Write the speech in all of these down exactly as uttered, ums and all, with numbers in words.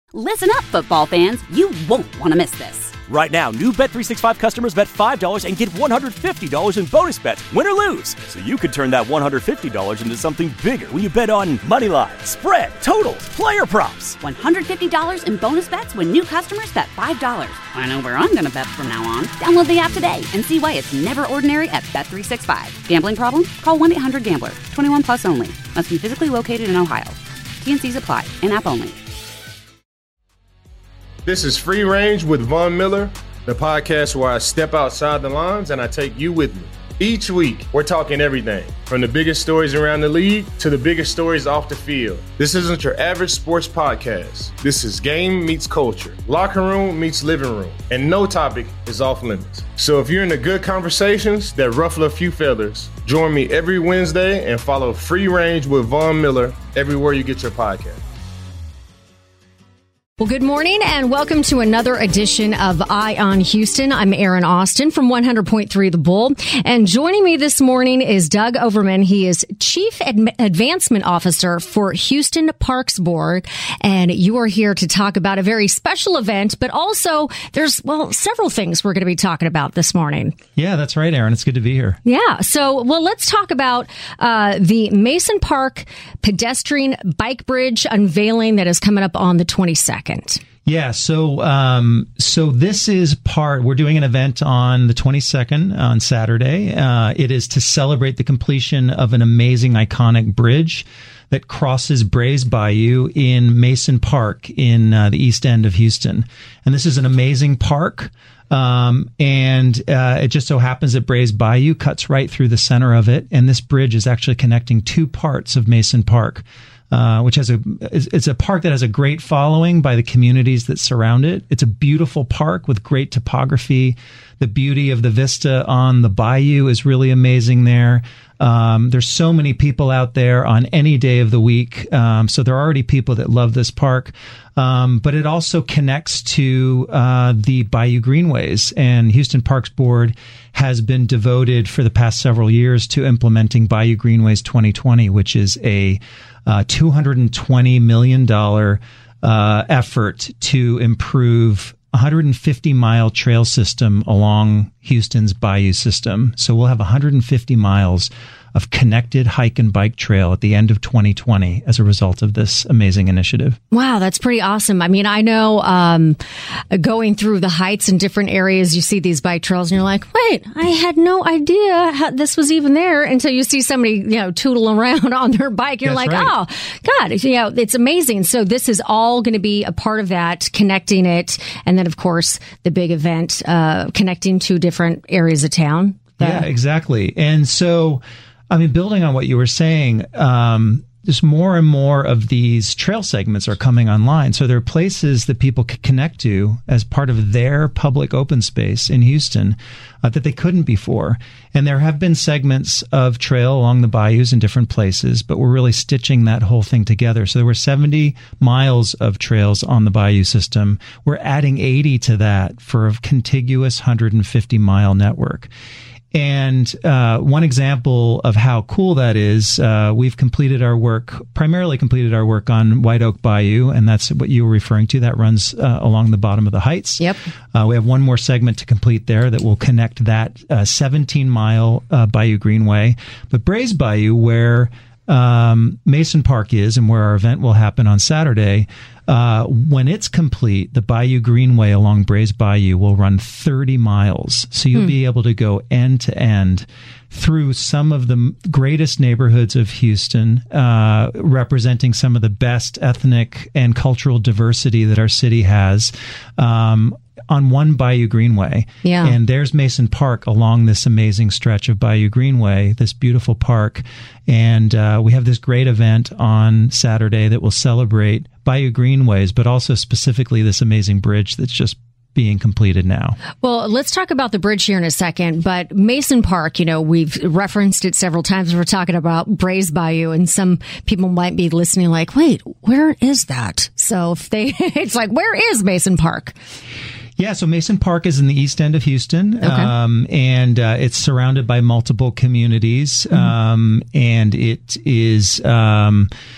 Listen up, football fans. You won't want to miss this. Right now, new Bet three sixty-five customers bet five dollars and get one hundred fifty dollars in bonus bets, win or lose. So you could turn that one hundred fifty dollars into something bigger when you bet on money line, spread, totals, player props. one hundred fifty dollars in bonus bets when new customers bet five dollars. I know where I'm going to bet from now on. Download the app today and see why it's never ordinary at Bet three sixty-five. Gambling problem? Call one eight hundred gambler. twenty-one plus only. Must be physically located in Ohio. T N Cs apply. In-app only. This is Free Range with Von Miller, the podcast where I step outside the lines and I take you with me. Each week, we're talking everything, from the biggest stories around the league to the biggest stories off the field. This isn't your average sports podcast. This is game meets culture, locker room meets living room, and no topic is off limits. So if you're into good conversations that ruffle a few feathers, join me every Wednesday and follow Free Range with Von Miller everywhere you get your podcast. Well, good morning and welcome to another edition of Eye on Houston. I'm Aaron Austin from one hundred point three The Bull. And joining me this morning is Doug Overman. He is Chief Ad- Advancement Officer for Houston Parks Board. And you are here to talk about a very special event, but also there's, well, several things we're going to be talking about this morning. Yeah, that's right, Aaron. It's good to be here. Yeah. So, well, let's talk about uh, the Mason Park pedestrian bike bridge unveiling that is coming up on the twenty-second. Yeah, so um, so this is part, we're doing an event on the twenty-second on Saturday. Uh, it is to celebrate the completion of an amazing, iconic bridge that crosses Brays Bayou in Mason Park in uh, the east end of Houston. And this is an amazing park. Um, and uh, it just so happens that Brays Bayou cuts right through the center of it. And this bridge is actually connecting two parts of Mason Park. Uh, which has a, it's a park that has a great following by the communities that surround it. It's a beautiful park with great topography. The beauty of the vista on the bayou is really amazing there. Um, there's so many people out there on any day of the week. Um, so there are already people that love this park. Um, but it also connects to uh, the Bayou Greenways, and Houston Parks Board has been devoted for the past several years to implementing Bayou Greenways twenty twenty, which is a uh, two hundred twenty million dollars uh, effort to improve one hundred fifty mile trail system along Houston's Bayou system. So we'll have one hundred fifty miles of connected hike and bike trail at the end of twenty twenty as a result of this amazing initiative. Wow, that's pretty awesome. I mean, I know um, going through the heights in different areas, you see these bike trails and you're like, wait, I had no idea how this was even there until you see somebody, you know, tootle around on their bike. You're That's like, right. oh, God, you know, it's amazing. So this is all going to be a part of that, connecting it. And then, of course, the big event, uh, connecting two different areas of town. Yeah, exactly. And so, I mean, building on what you were saying, um, just more and more of these trail segments are coming online. So there are places that people could connect to as part of their public open space in Houston uh, that they couldn't before. And there have been segments of trail along the bayous in different places, but we're really stitching that whole thing together. So there were seventy miles of trails on the bayou system. We're adding eighty to that for a contiguous one hundred fifty mile network. And uh, one example of how cool that is, uh, we've completed our work, primarily completed our work on White Oak Bayou, and that's what you were referring to. That runs uh, along the bottom of the heights. Yep. Uh, we have one more segment to complete there that will connect that uh, seventeen mile uh, Bayou Greenway. But Brays Bayou, where um, Mason Park is and where our event will happen on Saturday, Uh, when it's complete, the Bayou Greenway along Brays Bayou will run thirty miles. So you'll hmm. be able to go end to end through some of the greatest neighborhoods of Houston, uh, representing some of the best ethnic and cultural diversity that our city has, um, on one Bayou Greenway. Yeah. And there's Mason Park along this amazing stretch of Bayou Greenway, this beautiful park. And uh, we have this great event on Saturday that will celebrate Bayou Greenways, but also specifically this amazing bridge that's just being completed now. Well, let's talk about the bridge here in a second, but Mason Park, you know, we've referenced it several times. We're talking about Brays Bayou, and some people might be listening like, wait, where is that? So if they, it's like, where is Mason Park? Yeah, so Mason Park is in the east end of Houston, okay. um, and uh, it's surrounded by multiple communities, mm-hmm. um, and it is... Um,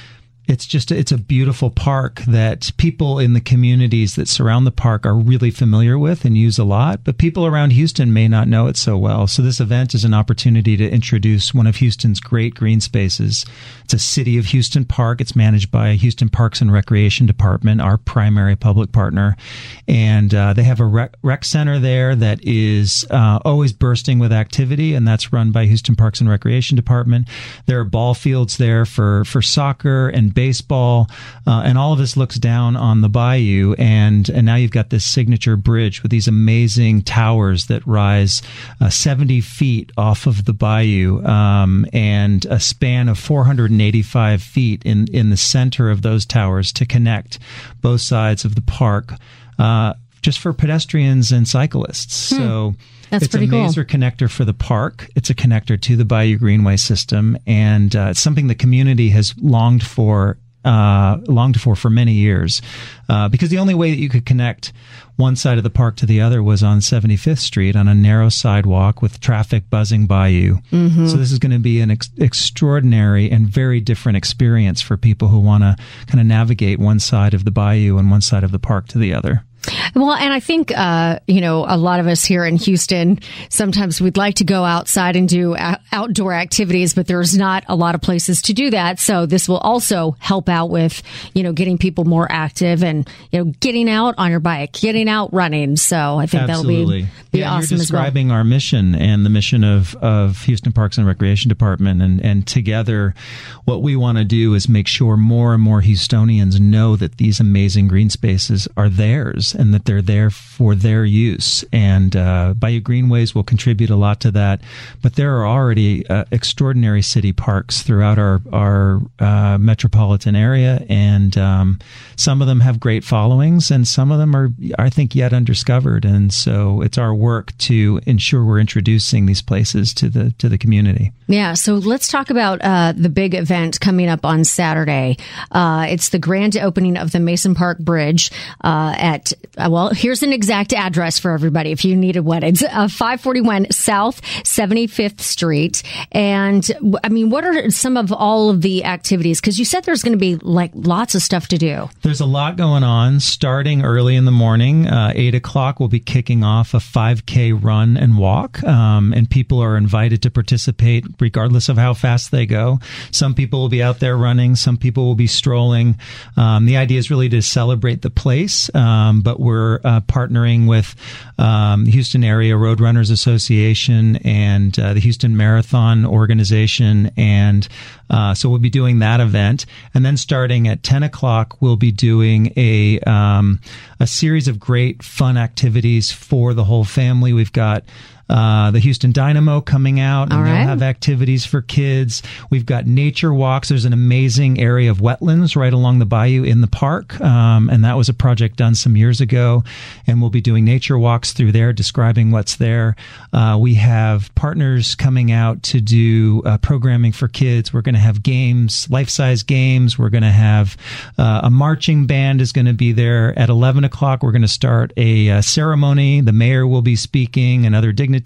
It's just, it's a beautiful park that people in the communities that surround the park are really familiar with and use a lot, but people around Houston may not know it so well. So this event is an opportunity to introduce one of Houston's great green spaces. It's a City of Houston park. It's managed by Houston Parks and Recreation Department, our primary public partner. And uh, they have a rec, rec center there that is uh, always bursting with activity, and that's run by Houston Parks and Recreation Department. There are ball fields there for, for soccer and baseball, uh, and all of this looks down on the bayou, and and now you've got this signature bridge with these amazing towers that rise uh, seventy feet off of the bayou, um, and a span of four hundred eighty-five feet in, in the center of those towers to connect both sides of the park, uh, just for pedestrians and cyclists. Hmm. So That's it's a pretty cool. Mazer connector for the park. It's a connector to the Bayou Greenway system, and uh, it's something the community has longed for, uh, longed for for many years. Uh, because the only way that you could connect one side of the park to the other was on seventy-fifth Street on a narrow sidewalk with traffic buzzing by you. Mm-hmm. So this is going to be an ex- extraordinary and very different experience for people who want to kind of navigate one side of the bayou and one side of the park to the other. Well, and I think, uh, you know, a lot of us here in Houston, sometimes we'd like to go outside and do a- outdoor activities, but there's not a lot of places to do that. So this will also help out with, you know, getting people more active and, you know, getting out on your bike, getting out running. So I think Absolutely. that'll be, be yeah, awesome you're as well. describing our mission and the mission of, of Houston Parks and Recreation Department. And, and together, what we want to do is make sure more and more Houstonians know that these amazing green spaces are theirs, and that they're there for their use. And uh, Bayou Greenways will contribute a lot to that. But there are already uh, extraordinary city parks throughout our, our uh, metropolitan area. And um, some of them have great followings, and some of them are, I think, yet undiscovered. And so it's our work to ensure we're introducing these places to the to the community. Yeah, so let's talk about uh, the big event coming up on Saturday. Uh, it's the grand opening of the Mason Park Bridge uh, at, uh, well, here's an exact address for everybody if you needed one. It's uh, five forty-one South seventy-fifth Street. And, I mean, what are some of all of the activities? Because you said there's going to be, like, lots of stuff to do. There's a lot going on, starting early in the morning. Uh, eight o'clock, we'll be kicking off a five K run and walk, um, and people are invited to participate regardless of how fast they go. Some people will be out there running. Some people will be strolling. Um, the idea is really to celebrate the place, um, but we're uh, partnering with um, the Houston Area Roadrunners Association and uh, the Houston Marathon Organization, and uh, so we'll be doing that event. And then starting at ten o'clock, we'll be doing a um, a series of great fun activities for the whole family. We've got Uh, the Houston Dynamo coming out, and All they'll right. have activities for kids. We've got nature walks. There's an amazing area of wetlands right along the bayou in the park, um, and that was a project done some years ago, and we'll be doing nature walks through there, describing what's there. Uh, we have partners coming out to do uh, programming for kids. We're going to have games, life-size games. We're going to have uh, a marching band is going to be there. At eleven o'clock, we're going to start a uh, ceremony. The mayor will be speaking, and other dignitaries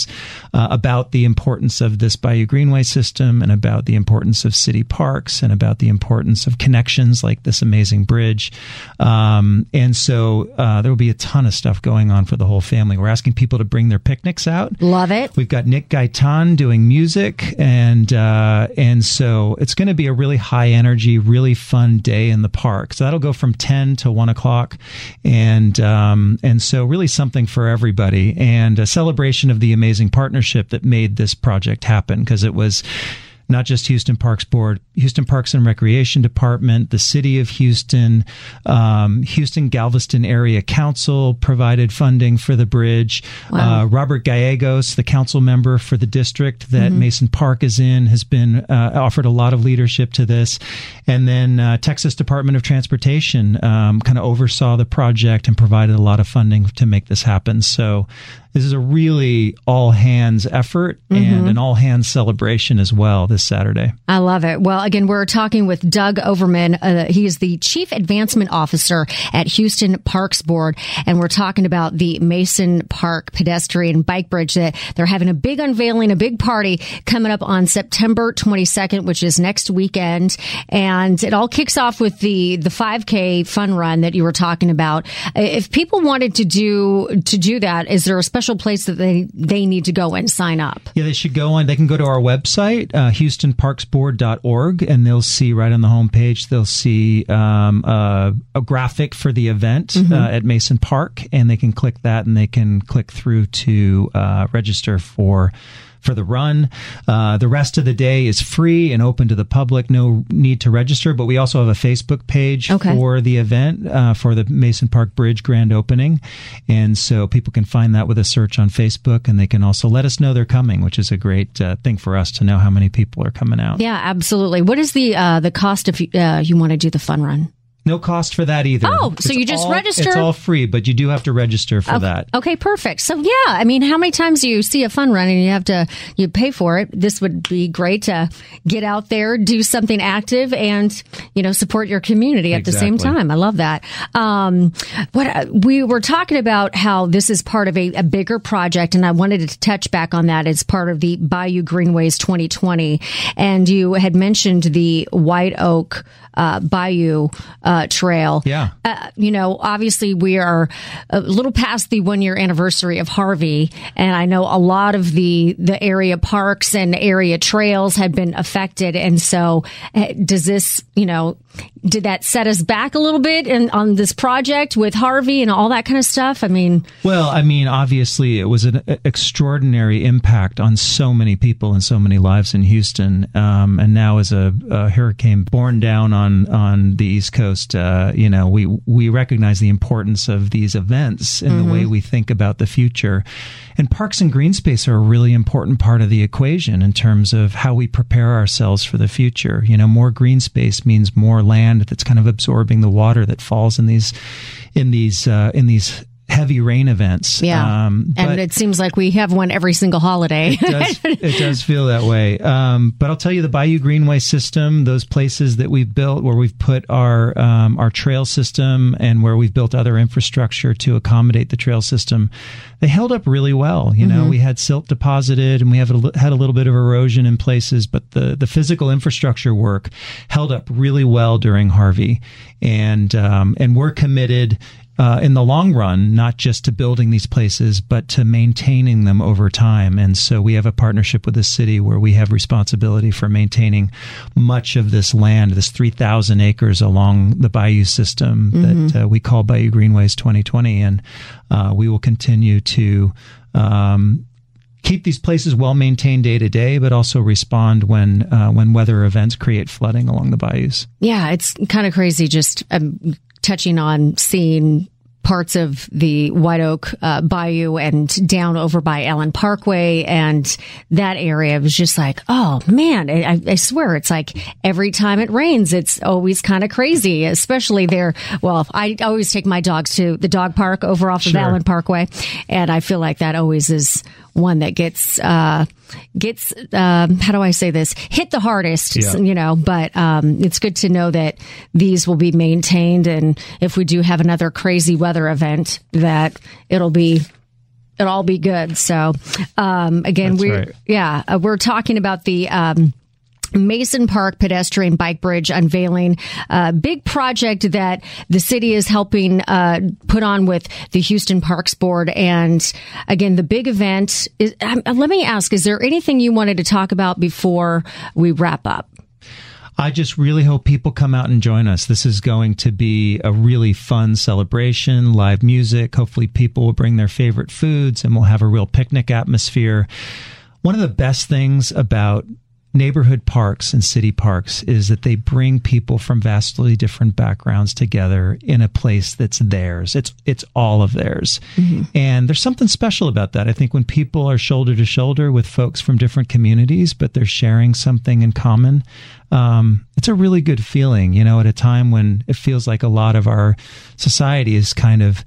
Uh, about the importance of this Bayou Greenway system, and about the importance of city parks, and about the importance of connections like this amazing bridge. Um, and so uh, there will be a ton of stuff going on for the whole family. We're asking people to bring their picnics out. Love it. We've got Nick Gaitan doing music, and uh, and so it's going to be a really high energy, really fun day in the park. So that'll go from ten to one o'clock, and um, and so really something for everybody, and a celebration of the amazing partnership that made this project happen, because it was not just Houston Parks Board, Houston Parks and Recreation Department, the City of Houston, um, Houston Galveston Area Council provided funding for the bridge. Wow. Uh, Robert Gallegos, the council member for the district that Mm-hmm. Mason Park is in, has been uh, offered a lot of leadership to this. And then uh, Texas Department of Transportation um, kind of oversaw the project and provided a lot of funding to make this happen. So This is a really all-hands effort and mm-hmm. an all-hands celebration as well this Saturday. I love it. Well, again, we're talking with Doug Overman. Uh, he is the Chief Advancement Officer at Houston Parks Board, and we're talking about the Mason Park pedestrian bike bridge. That they're having a big unveiling, a big party coming up on September twenty-second, which is next weekend, and it all kicks off with the the five K fun run that you were talking about. If people wanted to do to do that, is there a special place that they, they need to go and sign up? Yeah, they should go on. They can go to our website, uh, houston parks board dot org, and they'll see right on the homepage, they'll see um, uh, a graphic for the event mm-hmm. uh, at Mason Park, and they can click that and they can click through to uh, register for for the run. Uh, the rest of the day is free and open to the public. No need to register, but we also have a Facebook page okay. for the event, uh, for the Mason Park Bridge grand opening. And so people can find that with a search on Facebook, and they can also let us know they're coming, which is a great uh, thing for us to know how many people are coming out. Yeah, absolutely. What is the, uh, the cost if you, uh, you want to do the fun run? No cost for that either. Oh, so it's you just all, register? It's all free, but you do have to register for okay. that. Okay, perfect. So yeah, I mean, how many times do you see a fun run and you have to, you pay for it? This would be great to get out there, do something active, and, you know, support your community at exactly. the same time. I love that. Um, what we were talking about how this is part of a, a bigger project, and I wanted to touch back on that. It's part of the Bayou Greenways twenty twenty, and you had mentioned the White Oak uh, Bayou uh, Trail. Yeah. Uh, you know, obviously we are a little past the one year anniversary of Harvey, and I know a lot of the, the area parks and area trails had been affected. And so uh, does this, you know, did that set us back a little bit in, on this project with Harvey and all that kind of stuff? I mean, well, I mean, obviously it was an extraordinary impact on so many people and so many lives in Houston. Um, and now as a, a hurricane borne down on, on the East Coast, uh, you know, we, we recognize the importance of these events in mm-hmm. the way we think about the future. And parks and green space are a really important part of the equation in terms of how we prepare ourselves for the future. You know, more green space means more land that's kind of absorbing the water that falls in these, in these, uh, in these heavy rain events. Yeah. Um, and it seems like we have one every single holiday. It does, it does feel that way. Um, but I'll tell you, the Bayou Greenway system, those places that we've built where we've put our, um, our trail system and where we've built other infrastructure to accommodate the trail system, they held up really well. You know, mm-hmm. we had silt deposited and we have a, had a little bit of erosion in places, but the, the physical infrastructure work held up really well during Harvey. And, um, and we're committed Uh, in the long run, not just to building these places, but to maintaining them over time. And so we have a partnership with the city where we have responsibility for maintaining much of this land, this three thousand acres along the Bayou system mm-hmm. that uh, we call Bayou Greenways twenty twenty. And uh, we will continue to um, keep these places well maintained day to day, but also respond when uh, when weather events create flooding along the bayous. Yeah, it's kind of crazy just um, touching on seeing parts of the White Oak uh, Bayou and down over by Allen Parkway and that area. It was just like, oh man, I, I swear it's like every time it rains, it's always kind of crazy, especially there. Well, I always take my dogs to the dog park over off Sure. of Allen Parkway, and I feel like that always is one that gets, uh, gets, um, how do I say this? Hit the hardest, yeah. you know, but, um, it's good to know that these will be maintained. And if we do have another crazy weather event, that it'll be, it'll all be good. So, um, again, That's we're, right. yeah, uh, we're talking about the, um, Mason Park pedestrian bike bridge unveiling, a uh, big project that the city is helping uh, put on with the Houston Parks Board. And again, the big event is, um, let me ask, is there anything you wanted to talk about before we wrap up? I just really hope people come out and join us. This is going to be a really fun celebration, live music. Hopefully people will bring their favorite foods and we'll have a real picnic atmosphere. One of the best things about neighborhood parks and city parks is that they bring people from vastly different backgrounds together in a place that's theirs. It's it's all of theirs. Mm-hmm. And there's something special about that. I think when people are shoulder to shoulder with folks from different communities, but they're sharing something in common, um, it's a really good feeling, you know, at a time when it feels like a lot of our society is kind of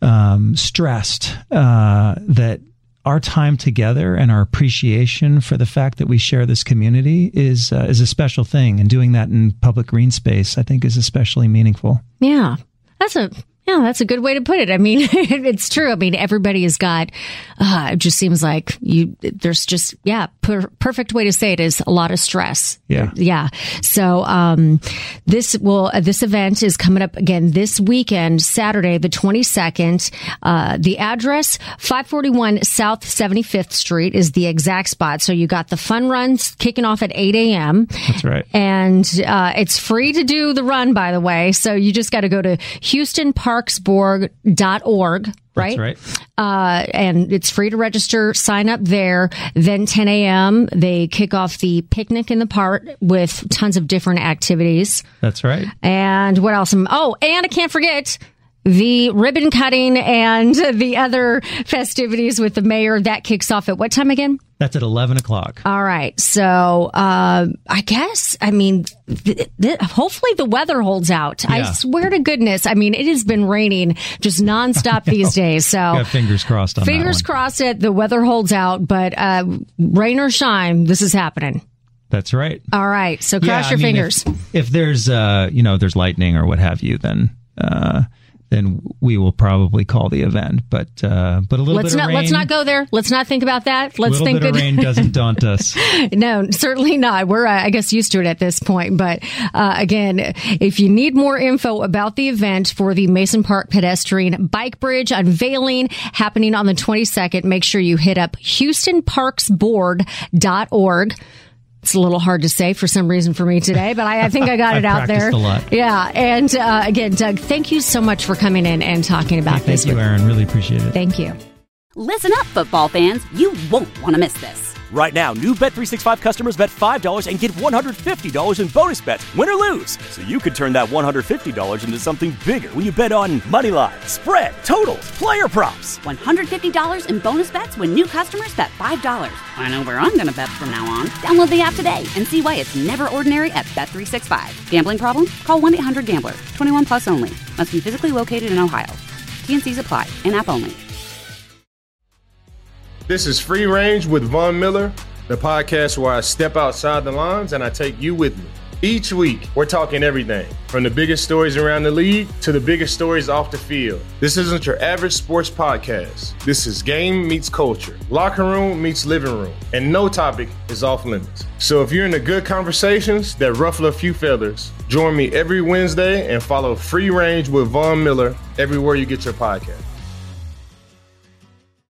um, stressed uh, that our time together and our appreciation for the fact that we share this community is uh, is a special thing. And doing that in public green space, I think, is especially meaningful. Yeah, that's a yeah, that's a good way to put it. I mean, it's true. I mean, everybody has got. Uh, it just seems like you. There's just yeah, per, perfect way to say it is a lot of stress. Yeah, yeah. So um, this will uh, this event is coming up again this weekend, Saturday the twenty-second. Uh, the address five forty-one South seventy-fifth Street is the exact spot. So you got the fun runs kicking off at eight a.m. That's right, and uh, it's free to do the run. By the way, so you just got to go to Houston Park. Parksborg dot org, right? That's right. Uh, and it's free to register, sign up there. Then ten a.m., they kick off the picnic in the park with tons of different activities. That's right. And what else? Oh, and I can't forget the ribbon cutting and the other festivities with the mayor. That kicks off at what time again? That's at eleven o'clock. All right. So uh, I guess, I mean, th- th- hopefully the weather holds out. Yeah. I swear to goodness. I mean, it has been raining just nonstop these days. So got fingers crossed on fingers that one. crossed that the weather holds out. But uh, rain or shine, this is happening. That's right. All right. So cross yeah, your I mean, fingers. If, if there's, uh, you know, there's lightning or what have you, then... Uh, then we will probably call the event. But uh, but a little let's bit not, of rain. Let's not go there. Let's not think about that. Let's a little think bit that, of rain doesn't daunt us. No, certainly not. We're, uh, I guess, used to it at this point. But uh, again, if you need more info about the event for the Mason Park pedestrian bike bridge unveiling happening on the twenty-second, make sure you hit up Houston Parks Board dot org. It's a little hard to say for some reason for me today, but I, I think I got it out there. A lot. Yeah. And uh, again, Doug, thank you so much for coming in and talking about hey, this. Thank you, Aaron. Really appreciate it. Thank you. Listen up, football fans. You won't want to miss this. Right now, new Bet three sixty-five customers bet five dollars and get one hundred fifty dollars in bonus bets, win or lose. So you could turn that one hundred fifty dollars into something bigger when you bet on money line, spread, totals, player props. one hundred fifty dollars in bonus bets when new customers bet five dollars. I know where I'm going to bet from now on. Download the app today and see why it's never ordinary at Bet three sixty-five. Gambling problem? Call one eight hundred gambler. twenty-one plus only. Must be physically located in Ohio. T and C's apply. In-app only. This is Free Range with Von Miller, the podcast where I step outside the lines and I take you with me. Each week, we're talking everything from the biggest stories around the league to the biggest stories off the field. This isn't your average sports podcast. This is game meets culture, locker room meets living room, and no topic is off limits. So if you're into good conversations that ruffle a few feathers, join me every Wednesday and follow Free Range with Von Miller everywhere you get your podcast.